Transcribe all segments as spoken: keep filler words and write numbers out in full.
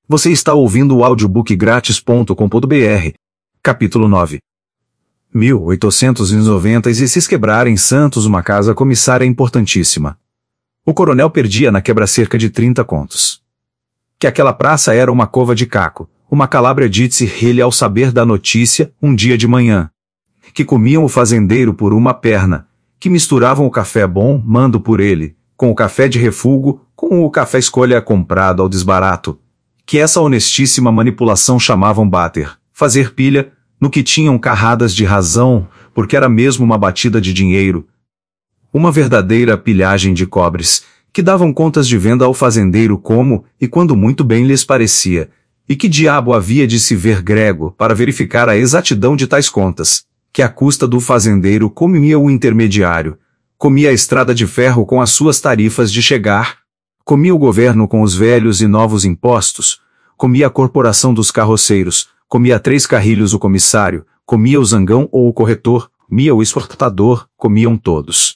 Você está ouvindo o audiobook grátis ponto com ponto br. Capítulo nove. mil oitocentos e noventa e se quebrar em Santos uma casa comissária importantíssima. O coronel perdia na quebra cerca de trinta contos. Que aquela praça era uma cova de caco, uma calabria disse ele ao saber da notícia, um dia de manhã. Que comiam o fazendeiro por uma perna, que misturavam o café bom, mando por ele, com o café de refúgio, com o café escolha comprado ao desbarato, que essa honestíssima manipulação chamavam bater, fazer pilha, no que tinham carradas de razão, porque era mesmo uma batida de dinheiro. Uma verdadeira pilhagem de cobres, que davam contas de venda ao fazendeiro como, e quando muito bem lhes parecia, e que diabo havia de se ver grego para verificar a exatidão de tais contas, que à custa do fazendeiro comia o intermediário, comia a estrada de ferro com as suas tarifas de chegar, comia o governo com os velhos e novos impostos, comia a corporação dos carroceiros, comia três carrilhos o comissário, comia o zangão ou o corretor, comia o exportador, comiam todos.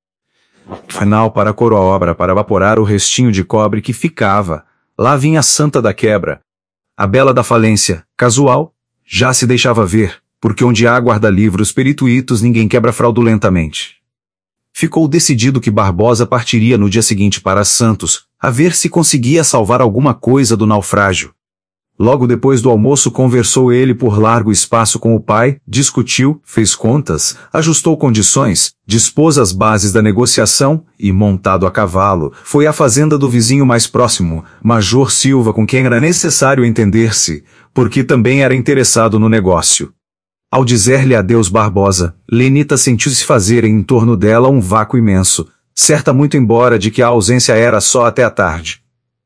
Final para a coroa-obra para evaporar o restinho de cobre que ficava, lá vinha a santa da quebra. A bela da falência, casual, já se deixava ver, porque onde há guarda-livros perituitos ninguém quebra fraudulentamente. Ficou decidido que Barbosa partiria no dia seguinte para Santos, a ver se conseguia salvar alguma coisa do naufrágio. Logo depois do almoço conversou ele por largo espaço com o pai, discutiu, fez contas, ajustou condições, dispôs as bases da negociação e, montado a cavalo, foi à fazenda do vizinho mais próximo, Major Silva, com quem era necessário entender-se, porque também era interessado no negócio. Ao dizer-lhe adeus Barbosa, Lenita sentiu-se fazer em torno dela um vácuo imenso, certa muito embora de que a ausência era só até a tarde.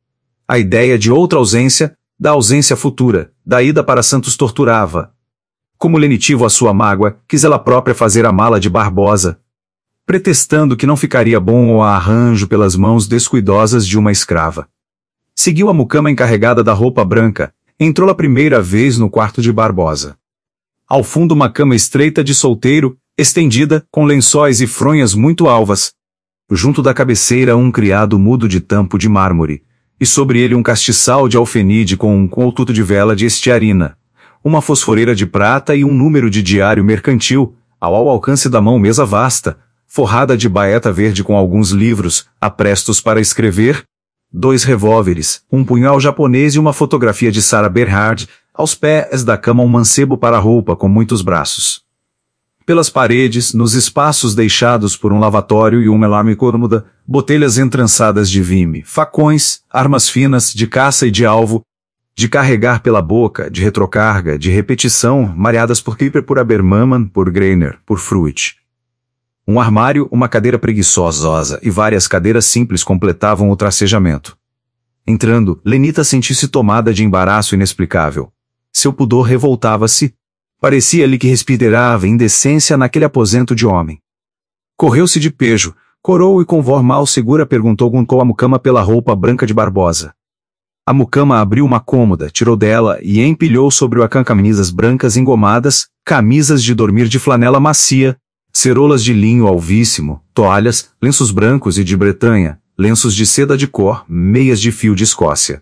A ideia de outra ausência, da ausência futura, da ida para Santos torturava. Como lenitivo à sua mágoa, quis ela própria fazer a mala de Barbosa, pretextando que não ficaria bom o arranjo pelas mãos descuidosas de uma escrava. Seguiu a mucama encarregada da roupa branca, entrou a primeira vez no quarto de Barbosa. Ao fundo uma cama estreita de solteiro, estendida, com lençóis e fronhas muito alvas. Junto da cabeceira um criado mudo de tampo de mármore, e sobre ele um castiçal de alfenide com um coltuto de vela de estiarina, uma fosforeira de prata e um número de diário mercantil, ao, ao alcance da mão mesa vasta, forrada de baeta verde com alguns livros, aprestos para escrever, dois revólveres, um punhal japonês e uma fotografia de Sarah Bernhardt, aos pés da cama um mancebo para a roupa com muitos braços. Pelas paredes, nos espaços deixados por um lavatório e uma enorme cômoda, botelhas entrançadas de vime, facões, armas finas, de caça e de alvo, de carregar pela boca, de retrocarga, de repetição, mareadas por Kipper, por Abermaman, por Greiner, por Fruit. Um armário, uma cadeira preguiçosa e várias cadeiras simples completavam o tracejamento. Entrando, Lenita sentiu-se tomada de embaraço inexplicável. Seu pudor revoltava-se. Parecia-lhe que respirava indecência naquele aposento de homem. Correu-se de pejo, corou e com voz mal segura perguntou com a mucama pela roupa branca de Barbosa. A mucama abriu uma cômoda, tirou dela e empilhou sobre o acã camisas brancas engomadas, camisas de dormir de flanela macia, cerolas de linho alvíssimo, toalhas, lenços brancos e de Bretanha, lenços de seda de cor, meias de fio de Escócia.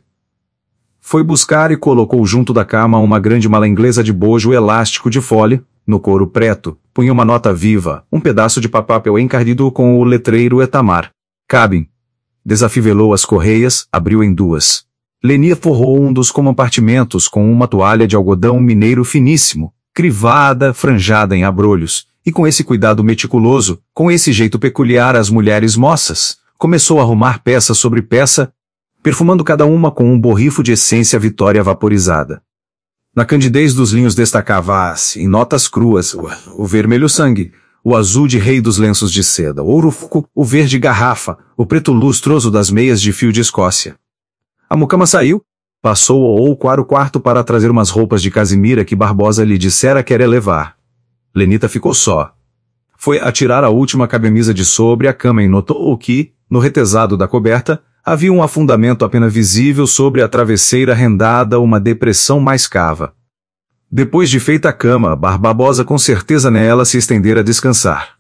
Foi buscar e colocou junto da cama uma grande mala inglesa de bojo elástico de folha, no couro preto, punha uma nota viva, um pedaço de papel encardido com o letreiro Etamar. Cabem. Desafivelou as correias, abriu em duas. Lenia forrou um dos compartimentos com uma toalha de algodão mineiro finíssimo, crivada, franjada em abrolhos, e com esse cuidado meticuloso, com esse jeito peculiar às mulheres moças, começou a arrumar peça sobre peça, perfumando cada uma com um borrifo de essência Vitória vaporizada. Na candidez dos linhos destacava-se, em notas cruas, o, o vermelho sangue, o azul de rei dos lenços de seda, o ouro foco, o verde garrafa, o preto lustroso das meias de fio de Escócia. A mucama saiu, passou ou para o quarto para trazer umas roupas de casimira que Barbosa lhe dissera querer levar. Lenita ficou só. Foi atirar a última camisa de sobre a cama e notou que, no retesado da coberta, havia um afundamento apenas visível sobre a travesseira rendada, uma depressão mais cava. Depois de feita a cama, Barbosa com certeza nela se estendera a descansar.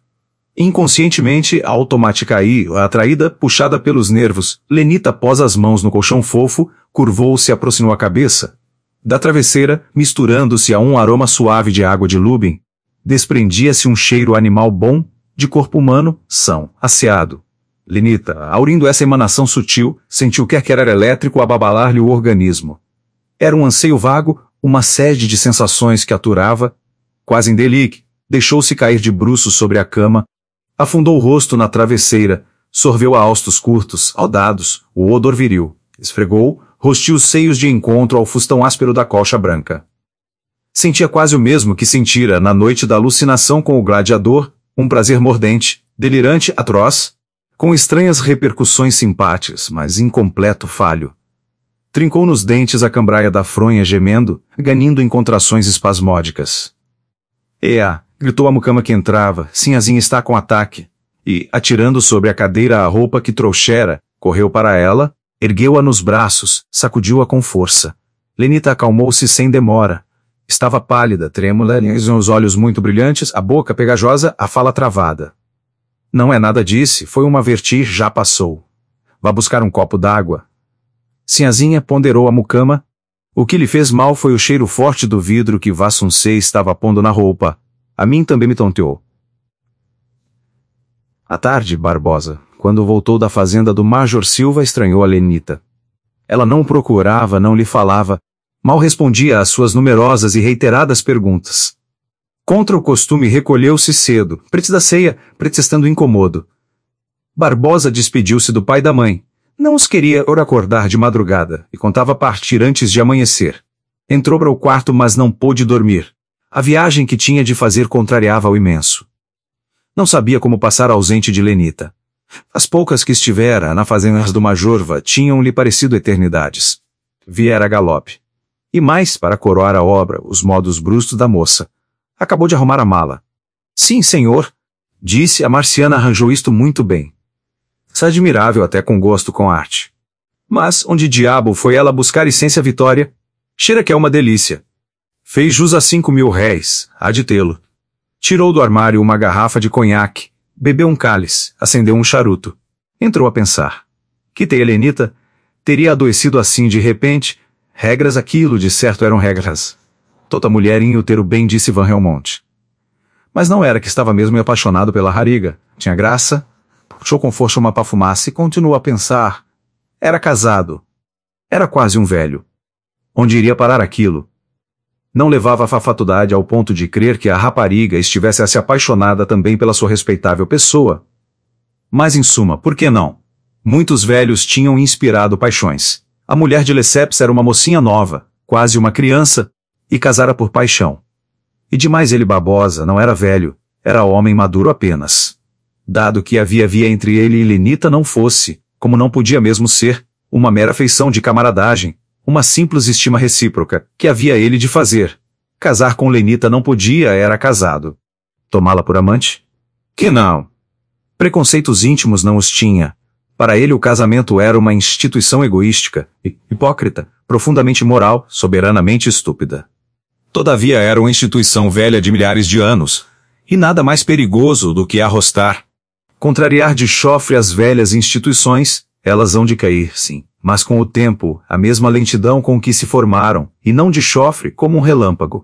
Inconscientemente, automática aí, atraída, puxada pelos nervos, Lenita pôs as mãos no colchão fofo, curvou-se e aproximou a cabeça. Da travesseira, misturando-se a um aroma suave de água de Lubin, desprendia-se um cheiro animal bom, de corpo humano, são, asseado. Lenita, aurindo essa emanação sutil, sentiu que quer era elétrico ababalar-lhe o organismo. Era um anseio vago, uma sede de sensações que aturava. Quase em delíquio, deixou-se cair de bruços sobre a cama, afundou o rosto na travesseira, sorveu a haustos curtos, audados, o odor viril, esfregou, rostiu os seios de encontro ao fustão áspero da colcha branca. Sentia quase o mesmo que sentira na noite da alucinação com o gladiador, um prazer mordente, delirante, atroz, com estranhas repercussões simpáticas, mas incompleto falho. Trincou nos dentes a cambraia da fronha gemendo, ganindo em contrações espasmódicas. Ea! Gritou a mucama que entrava, Sinhazinha está com ataque. E, atirando sobre a cadeira a roupa que trouxera, correu para ela, ergueu-a nos braços, sacudiu-a com força. Lenita acalmou-se sem demora. Estava pálida, trêmula, os olhos muito brilhantes, a boca pegajosa, a fala travada. Não é nada, disse, foi uma vertigem, já passou. Vá buscar um copo d'água. Sinhazinha ponderou a mucama. O que lhe fez mal foi o cheiro forte do vidro que Vassuncê estava pondo na roupa. A mim também me tonteou. À tarde, Barbosa, quando voltou da fazenda do Major Silva, estranhou a Lenita. Ela não o procurava, não lhe falava, mal respondia às suas numerosas e reiteradas perguntas. Contra o costume recolheu-se cedo, pretes da ceia, pretextando incomodo. Barbosa despediu-se do pai e da mãe. Não os queria ora acordar de madrugada, e contava partir antes de amanhecer. Entrou para o quarto, mas não pôde dormir. A viagem que tinha de fazer contrariava o imenso. Não sabia como passar ausente de Lenita. As poucas que estivera na fazenda do Majorva tinham-lhe parecido eternidades. Viera a galope. E mais, para coroar a obra, os modos bruscos da moça. Acabou de arrumar a mala. Sim, senhor, disse, a marciana arranjou isto muito bem. Se admirável até com gosto com arte. Mas, onde diabo foi ela buscar essência Vitória? Cheira que é uma delícia. Fez jus a cinco mil réis, há de tê-lo. Tirou do armário uma garrafa de conhaque, bebeu um cálice, acendeu um charuto. Entrou a pensar. Quitei a Lenita, teria adoecido assim de repente. Regras aquilo, de certo eram regras. Toda mulher em útero, bem disse Van Helmont. Mas não era que estava mesmo apaixonado pela rariga. Tinha graça, puxou com força uma pafumaça e continuou a pensar. Era casado. Era quase um velho. Onde iria parar aquilo? Não levava a fafatuidade ao ponto de crer que a rapariga estivesse a se apaixonada também pela sua respeitável pessoa. Mas em suma, por que não? Muitos velhos tinham inspirado paixões. A mulher de Lesseps era uma mocinha nova, quase uma criança, e casara por paixão. E demais ele Barbosa não era velho, era homem maduro apenas. Dado que havia via entre ele e Lenita não fosse, como não podia mesmo ser, uma mera afeição de camaradagem, uma simples estima recíproca, que havia ele de fazer. Casar com Lenita não podia, era casado. Tomá-la por amante? Que não. Preconceitos íntimos não os tinha. Para ele o casamento era uma instituição egoística, hipócrita, profundamente imoral, soberanamente estúpida. Todavia era uma instituição velha de milhares de anos, e nada mais perigoso do que arrostar. Contrariar de chofre as velhas instituições, elas hão de cair, sim, mas com o tempo, a mesma lentidão com que se formaram, e não de chofre, como um relâmpago.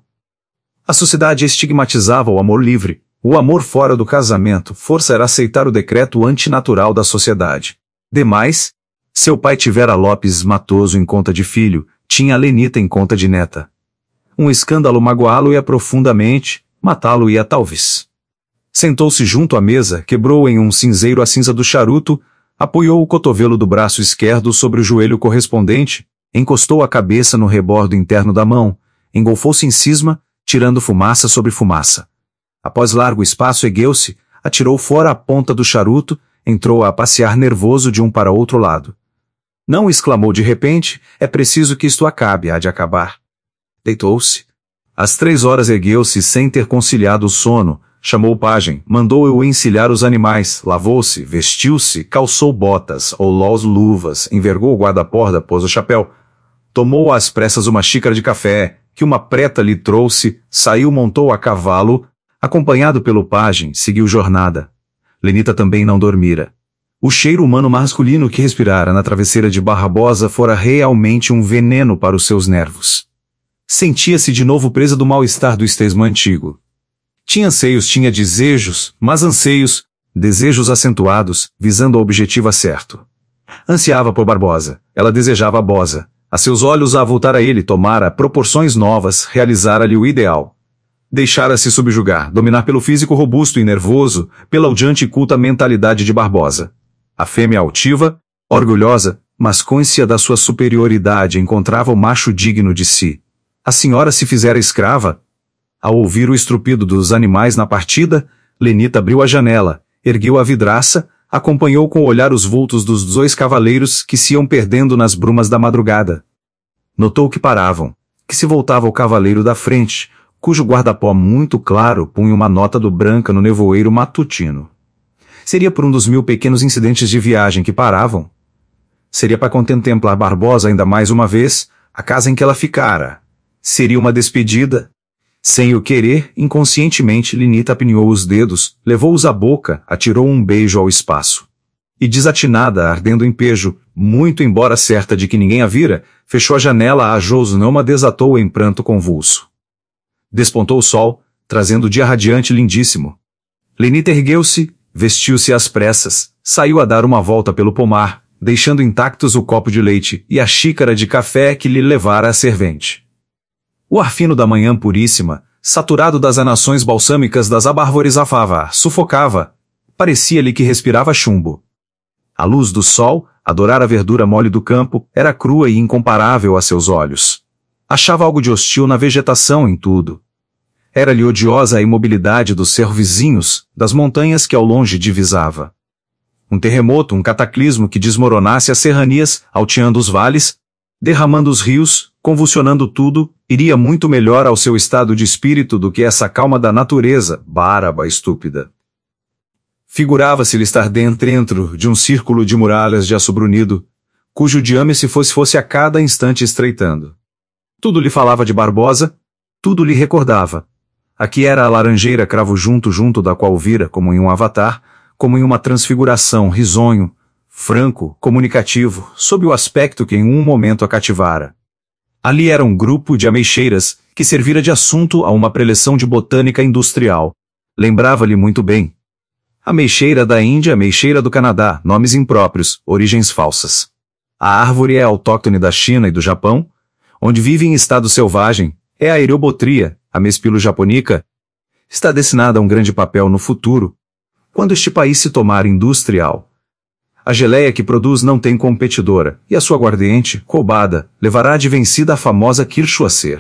A sociedade estigmatizava o amor livre, o amor fora do casamento, força era aceitar o decreto antinatural da sociedade. Demais, seu pai tivera Lopes Matoso em conta de filho, tinha a Lenita em conta de neta. Um escândalo magoá-lo-ia profundamente, matá-lo-ia talvez. Sentou-se junto à mesa, quebrou em um cinzeiro a cinza do charuto, apoiou o cotovelo do braço esquerdo sobre o joelho correspondente, encostou a cabeça no rebordo interno da mão, engolfou-se em cisma, tirando fumaça sobre fumaça. Após largo espaço ergueu-se, atirou fora a ponta do charuto, entrou a passear nervoso de um para outro lado. Não exclamou de repente, é preciso que isto acabe, há de acabar. Deitou-se. Às três horas ergueu-se sem ter conciliado o sono, chamou o pajem, mandou-o encilhar os animais, lavou-se, vestiu-se, calçou botas, olhou as luvas, envergou o guarda-porta, pôs o chapéu. Tomou às pressas uma xícara de café, que uma preta lhe trouxe, saiu, montou a cavalo, acompanhado pelo pajem, seguiu jornada. Lenita também não dormira. O cheiro humano masculino que respirara na travesseira de Barbosa fora realmente um veneno para os seus nervos. Sentia-se de novo presa do mal-estar do estesmo antigo. Tinha anseios, tinha desejos, mas anseios, desejos acentuados, visando o objetivo certo. Ansiava por Barbosa, ela desejava a Bosa. A seus olhos a voltar a ele tomara proporções novas, realizara-lhe o ideal. Deixara-se subjugar, dominar pelo físico robusto e nervoso, pela odiante e culta mentalidade de Barbosa. A fêmea altiva, orgulhosa, mas côncia da sua superioridade encontrava o macho digno de si. A senhora se fizera escrava. Ao ouvir o estrupido dos animais na partida, Lenita abriu a janela, ergueu a vidraça, acompanhou com o olhar os vultos dos dois cavaleiros que se iam perdendo nas brumas da madrugada. Notou que paravam, que se voltava o cavaleiro da frente, cujo guarda-pó muito claro punha uma nota do branca no nevoeiro matutino. Seria por um dos mil pequenos incidentes de viagem que paravam? Seria para contemplar Barbosa ainda mais uma vez, a casa em que ela ficara? Seria uma despedida? Sem o querer, inconscientemente, Lenita apinhou os dedos, levou-os à boca, atirou um beijo ao espaço. E desatinada, ardendo em pejo, muito embora certa de que ninguém a vira, fechou a janela a Josnoma desatou em pranto convulso. Despontou o sol, trazendo o dia radiante lindíssimo. Lenita ergueu-se, vestiu-se às pressas, saiu a dar uma volta pelo pomar, deixando intactos o copo de leite e a xícara de café que lhe levara a servente. O ar fino da manhã puríssima, saturado das anações balsâmicas das abárvores afava, sufocava. Parecia-lhe que respirava chumbo. A luz do sol, adorar a verdura mole do campo, era crua e incomparável a seus olhos. Achava algo de hostil na vegetação em tudo. Era-lhe odiosa a imobilidade dos cerros vizinhos, das montanhas que ao longe divisava. Um terremoto, um cataclismo que desmoronasse as serranias, alteando os vales, derramando os rios, convulsionando tudo, iria muito melhor ao seu estado de espírito do que essa calma da natureza, báraba, estúpida. Figurava-se-lhe estar dentro, dentro de um círculo de muralhas de aço brunido, cujo diâmetro fosse fosse a cada instante estreitando. Tudo lhe falava de Barbosa, tudo lhe recordava. Aqui era a laranjeira cravo junto junto da qual vira, como em um avatar, como em uma transfiguração, risonho, franco, comunicativo, sob o aspecto que em um momento a cativara. Ali era um grupo de ameixeiras, que servira de assunto a uma preleção de botânica industrial. Lembrava-lhe muito bem. Ameixeira da Índia, ameixeira do Canadá, nomes impróprios, origens falsas. A árvore é autóctone da China e do Japão, onde vive em estado selvagem, é a Eriobotria, a Mespilo japonica. Está destinada a um grande papel no futuro, quando este país se tornar industrial. A geleia que produz não tem competidora, e a sua aguardiente, roubada, levará de vencida a famosa Kirschwasser.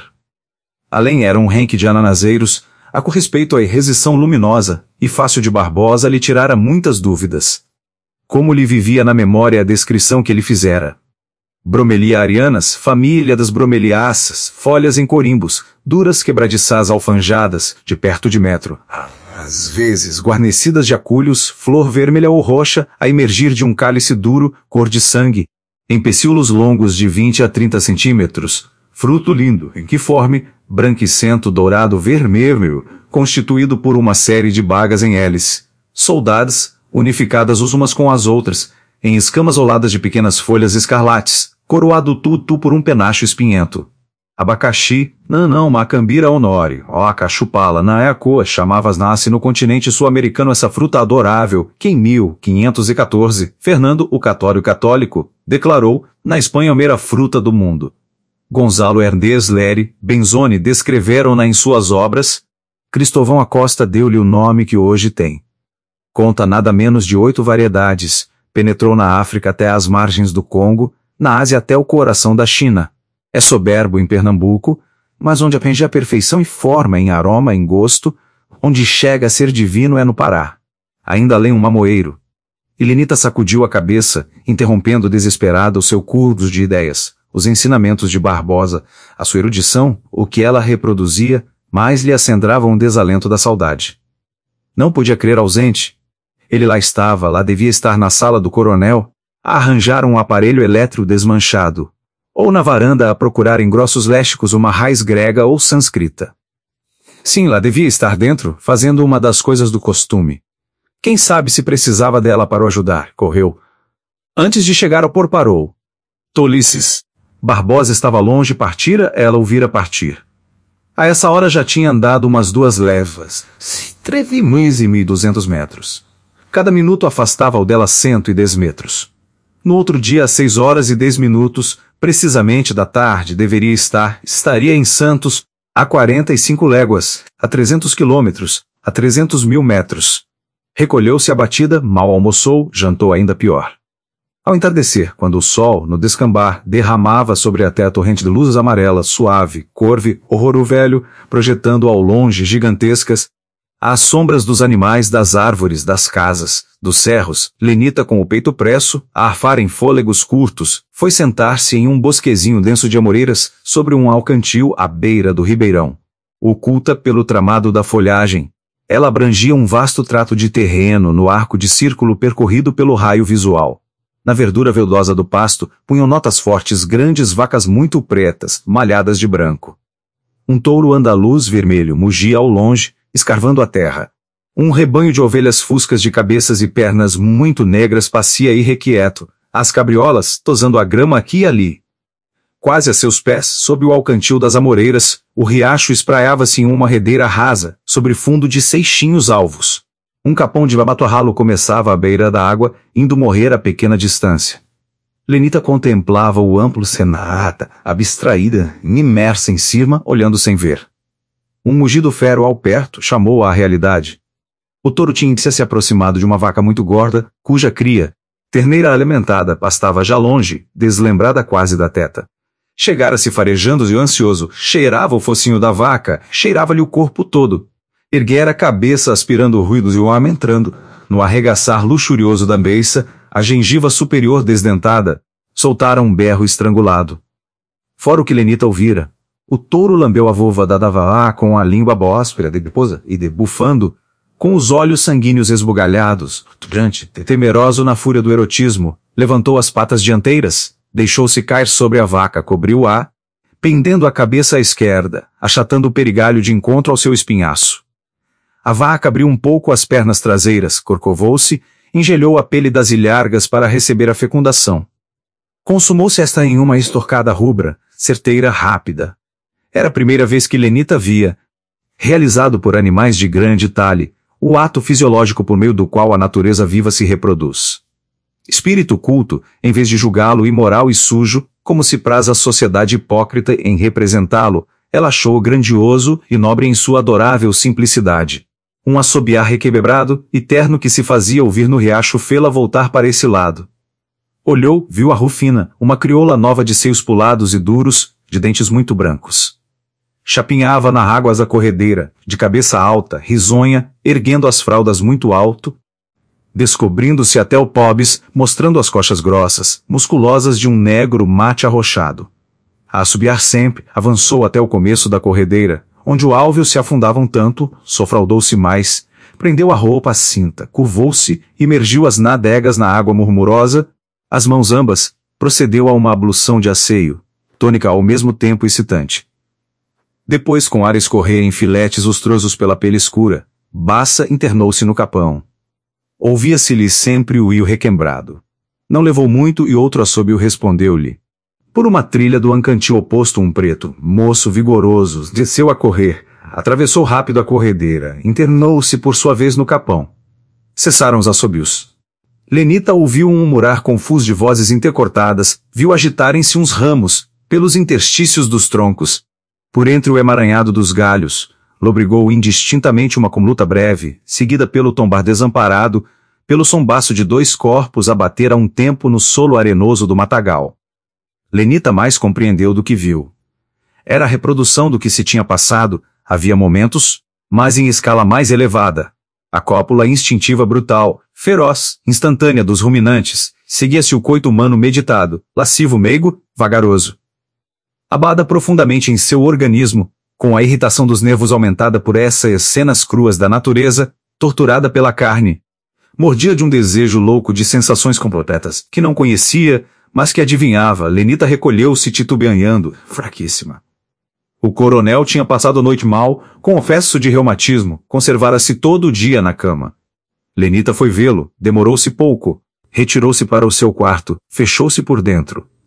Além era um renque de ananaseiros, a com respeito à irresistição luminosa, e fácil de Barbosa lhe tirara muitas dúvidas. Como lhe vivia na memória a descrição que ele fizera. Bromelia arianas, família das bromeliáceas, folhas em corimbos, duras quebradiças alfanjadas, de perto de metro. Às vezes guarnecidas de aculhos, flor vermelha ou roxa, a emergir de um cálice duro, cor de sangue, em pecíolos longos de vinte a trinta centímetros, fruto lindo, enquiforme, branquicento dourado vermelho, constituído por uma série de bagas em hélice, soldadas, unificadas umas com as outras, em escamas oladas de pequenas folhas escarlates, coroado tudo por um penacho espinhento. Abacaxi, não não, macambira honore, ó cachupala, na é a coa, chamavas nasce no continente sul-americano essa fruta adorável, que em mil quinhentos e quatorze, Fernando, o católico católico, declarou, na Espanha a mera fruta do mundo. Gonzalo Herndez Leri, Benzoni descreveram-na em suas obras, Cristóvão Acosta deu-lhe o nome que hoje tem. Conta nada menos de oito variedades, penetrou na África até as margens do Congo, na Ásia até o coração da China. É soberbo em Pernambuco, mas onde aprende a perfeição e forma em aroma, em gosto, onde chega a ser divino é no Pará. Ainda além um mamoeiro. E Lenita sacudiu a cabeça, interrompendo desesperada o seu curso de ideias, os ensinamentos de Barbosa, a sua erudição, o que ela reproduzia, mais lhe acendrava um desalento da saudade. Não podia crer ausente. Ele lá estava, lá devia estar na sala do coronel, a arranjar um aparelho elétrico desmanchado, ou na varanda a procurar em grossos léxicos uma raiz grega ou sânscrita. Sim, lá devia estar dentro, fazendo uma das coisas do costume. Quem sabe se precisava dela para o ajudar, correu. Antes de chegar ao por parou. Tolices. Barbosa estava longe, partira, ela o vira partir. A essa hora já tinha andado umas duas levas, três mil e duzentos metros. Cada minuto afastava-o dela cento e dez metros. No outro dia, às seis horas e dez minutos, precisamente da tarde, deveria estar, estaria em Santos, a quarenta e cinco léguas, a trezentos quilômetros, a trezentos mil metros. Recolheu-se abatida, mal almoçou, jantou ainda pior. Ao entardecer, quando o sol, no descambar, derramava sobre até a torrente de luzes amarelas, suave, corve, horror velho, projetando ao longe gigantescas, as sombras dos animais, das árvores, das casas, dos cerros, Lenita com o peito presso, a arfar em fôlegos curtos, foi sentar-se em um bosquezinho denso de amoreiras, sobre um alcantil à beira do ribeirão. Oculta pelo tramado da folhagem, ela abrangia um vasto trato de terreno no arco de círculo percorrido pelo raio visual. Na verdura veldosa do pasto, punham notas fortes grandes vacas muito pretas, malhadas de branco. Um touro andaluz vermelho mugia ao longe, escarvando a terra. Um rebanho de ovelhas fuscas de cabeças e pernas muito negras passia irrequieto, as cabriolas tosando a grama aqui e ali. Quase a seus pés, sob o alcantil das amoreiras, o riacho espraiava-se em uma redeira rasa, sobre fundo de seixinhos alvos. Um capão de babatorralo começava à beira da água, indo morrer a pequena distância. Lenita contemplava o amplo cenata, abstraída, imersa em cima, olhando sem ver. Um mugido fero ao perto chamou-a à realidade. O touro tinha se aproximado de uma vaca muito gorda, cuja cria, terneira alimentada, pastava já longe, deslembrada quase da teta. Chegara-se farejando e ansioso, cheirava o focinho da vaca, cheirava-lhe o corpo todo. Erguera a cabeça aspirando ruídos e o homem entrando, no arregaçar luxurioso da beiça, a gengiva superior desdentada, soltara um berro estrangulado. Fora o que Lenita ouvira, o touro lambeu a vulva da Davá com a língua bóspera de deposa e debufando, com os olhos sanguíneos esbugalhados, diante, temeroso na fúria do erotismo, levantou as patas dianteiras, deixou-se cair sobre a vaca, cobriu-a, pendendo a cabeça à esquerda, achatando o perigalho de encontro ao seu espinhaço. A vaca abriu um pouco as pernas traseiras, corcovou-se, engelhou a pele das ilhargas para receber a fecundação. Consumou-se esta em uma estorcada rubra, certeira, rápida. Era a primeira vez que Lenita via, realizado por animais de grande talhe, o ato fisiológico por meio do qual a natureza viva se reproduz. Espírito culto, em vez de julgá-lo imoral e sujo, como se praz à sociedade hipócrita em representá-lo, ela achou grandioso e nobre em sua adorável simplicidade. Um assobiar requebrado e terno que se fazia ouvir no riacho fê-la voltar para esse lado. Olhou, viu a Rufina, uma crioula nova de seios pulados e duros, de dentes muito brancos. Chapinhava na águas da corredeira, de cabeça alta, risonha, erguendo as fraldas muito alto, descobrindo-se até o pubis, mostrando as coxas grossas, musculosas de um negro mate arrochado. A assobiar sempre, avançou até o começo da corredeira, onde o álveo se afundava um tanto, sofraldou-se mais, prendeu a roupa à cinta, curvou-se, imergiu as nádegas na água murmurosa, as mãos ambas, procedeu a uma ablução de asseio, tônica ao mesmo tempo excitante. Depois, com ar a escorrer em filetes lustrosos pela pele escura, baça internou-se no capão. Ouvia-se-lhe sempre o io requembrado. Não levou muito e outro assobio respondeu-lhe. Por uma trilha do ancantil oposto um preto, moço vigoroso, desceu a correr, atravessou rápido a corredeira, internou-se por sua vez no capão. Cessaram os assobios. Lenita ouviu um murmurar confuso de vozes intercortadas, viu agitarem-se uns ramos, pelos interstícios dos troncos. Por entre o emaranhado dos galhos, lobrigou indistintamente uma conluta breve, seguida pelo tombar desamparado, pelo sombaço de dois corpos a bater a um tempo no solo arenoso do matagal. Lenita mais compreendeu do que viu. Era a reprodução do que se tinha passado, havia momentos, mas em escala mais elevada. A cópula instintiva brutal, feroz, instantânea dos ruminantes, seguia-se o coito humano meditado, lascivo meigo, vagaroso. Abada profundamente em seu organismo, com a irritação dos nervos aumentada por essas cenas cruas da natureza, torturada pela carne. Mordia de um desejo louco de sensações completas, que não conhecia, mas que adivinhava. Lenita recolheu-se titubeando, fraquíssima. O coronel tinha passado a noite mal, com ofesso de reumatismo, conservara-se todo o dia na cama. Lenita foi vê-lo, demorou-se pouco, retirou-se para o seu quarto, fechou-se por dentro.